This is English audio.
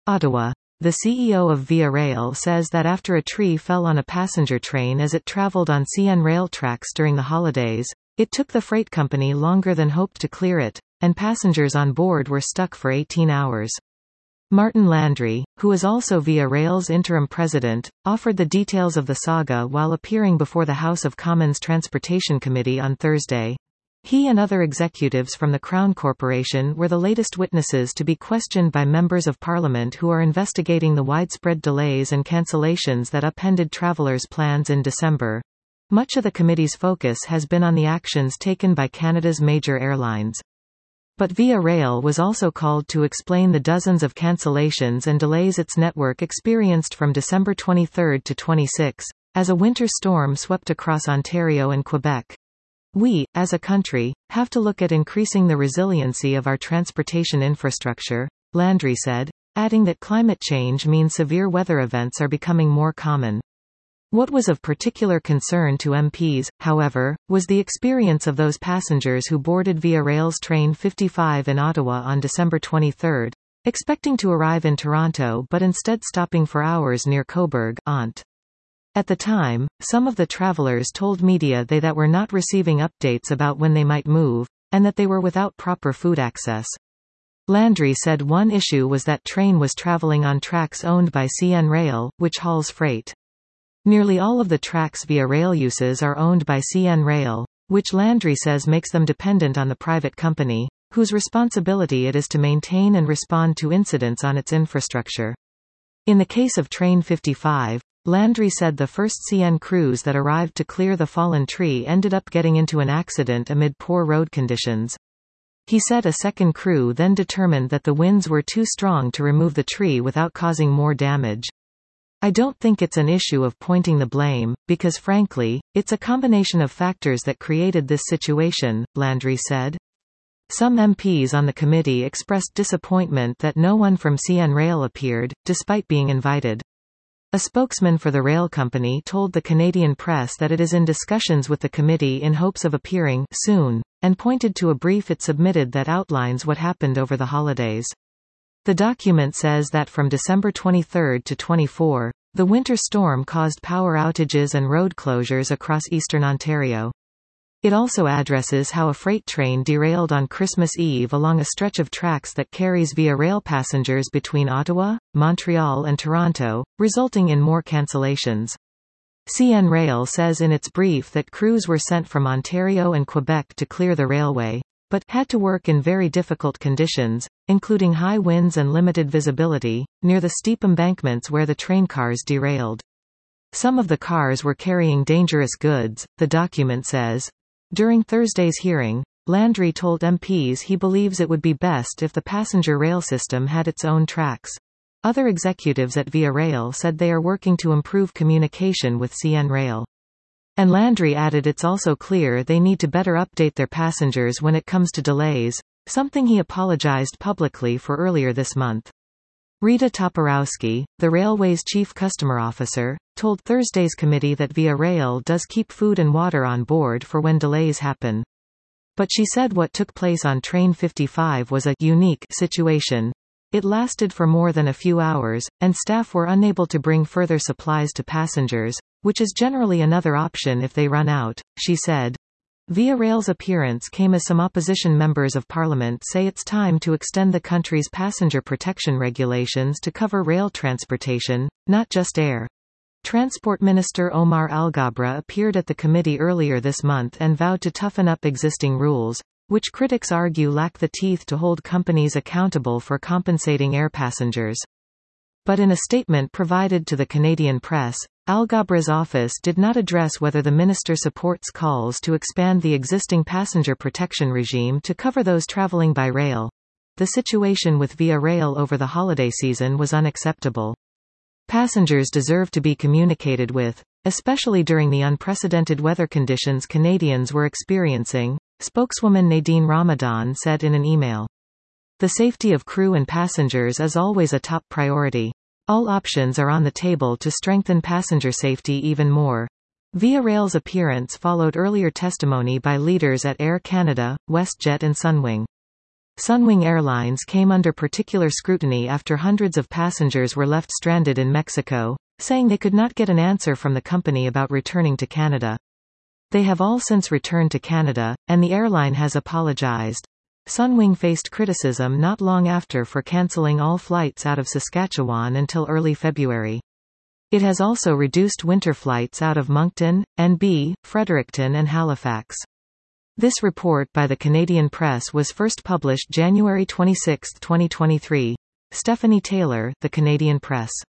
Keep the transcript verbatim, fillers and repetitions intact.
Ottawa. The C E O of Via Rail says that after a tree fell on a passenger train as it travelled on C N Rail tracks during the holidays, it took the freight company longer than hoped to clear it, and passengers on board were stuck for eighteen hours. Martin Landry, who is also Via Rail's interim president, offered the details of the saga while appearing before the House of Commons Transportation Committee on Thursday. He and other executives from the Crown Corporation were the latest witnesses to be questioned by members of Parliament who are investigating the widespread delays and cancellations that upended travellers' plans in December. Much of the committee's focus has been on the actions taken by Canada's major airlines. But Via Rail was also called to explain the dozens of cancellations and delays its network experienced from December twenty-third to twenty-sixth, as a winter storm swept across Ontario and Quebec. We, as a country, have to look at increasing the resiliency of our transportation infrastructure, Landry said, adding that climate change means severe weather events are becoming more common. What was of particular concern to M Ps, however, was the experience of those passengers who boarded Via Rail's Train fifty-five in Ottawa on December twenty-third, expecting to arrive in Toronto but instead stopping for hours near Cobourg, Ont. At the time, some of the travellers told media they that were not receiving updates about when they might move, and that they were without proper food access. Landry said one issue was that train was travelling on tracks owned by C N Rail, which hauls freight. Nearly all of the tracks Via Rail uses are owned by C N Rail, which Landry says makes them dependent on the private company, whose responsibility it is to maintain and respond to incidents on its infrastructure. In the case of Train fifty-five, Landry said the first C N crews that arrived to clear the fallen tree ended up getting into an accident amid poor road conditions. He said a second crew then determined that the winds were too strong to remove the tree without causing more damage. I don't think it's an issue of pointing the blame, because frankly, it's a combination of factors that created this situation, Landry said. Some M Ps on the committee expressed disappointment that no one from C N Rail appeared, despite being invited. A spokesman for the rail company told the Canadian press that it is in discussions with the committee in hopes of appearing soon, and pointed to a brief it submitted that outlines what happened over the holidays. The document says that from December twenty-third to twenty-fourth, the winter storm caused power outages and road closures across eastern Ontario. It also addresses how a freight train derailed on Christmas Eve along a stretch of tracks that carries Via Rail passengers between Ottawa, Montreal and Toronto, resulting in more cancellations. C N Rail says in its brief that crews were sent from Ontario and Quebec to clear the railway, but had to work in very difficult conditions, including high winds and limited visibility, near the steep embankments where the train cars derailed. Some of the cars were carrying dangerous goods, the document says. During Thursday's hearing, Landry told M Ps he believes it would be best if the passenger rail system had its own tracks. Other executives at Via Rail said they are working to improve communication with C N Rail. And Landry added it's also clear they need to better update their passengers when it comes to delays, something he apologized publicly for earlier this month. Rita Toporowski, the railway's chief customer officer, told Thursday's committee that Via Rail does keep food and water on board for when delays happen. But she said what took place on Train fifty-five was a unique situation. It lasted for more than a few hours, and staff were unable to bring further supplies to passengers, which is generally another option if they run out, she said. Via Rail's appearance came as some opposition members of parliament say it's time to extend the country's passenger protection regulations to cover rail transportation, not just air. Transport Minister Omar Alghabra appeared at the committee earlier this month and vowed to toughen up existing rules, which critics argue lack the teeth to hold companies accountable for compensating air passengers. But in a statement provided to the Canadian press, Alghabra's office did not address whether the minister supports calls to expand the existing passenger protection regime to cover those travelling by rail. The situation with Via Rail over the holiday season was unacceptable. Passengers deserve to be communicated with, especially during the unprecedented weather conditions Canadians were experiencing, spokeswoman Nadine Ramadan said in an email. The safety of crew and passengers is always a top priority. All options are on the table to strengthen passenger safety even more. Via Rail's appearance followed earlier testimony by leaders at Air Canada, WestJet and Sunwing. Sunwing Airlines came under particular scrutiny after hundreds of passengers were left stranded in Mexico, saying they could not get an answer from the company about returning to Canada. They have all since returned to Canada, and the airline has apologized. Sunwing faced criticism not long after for cancelling all flights out of Saskatchewan until early February. It has also reduced winter flights out of Moncton, N B, Fredericton and Halifax. This report by the Canadian Press was first published January twenty-sixth, twenty twenty-three. Stephanie Taylor, The Canadian Press.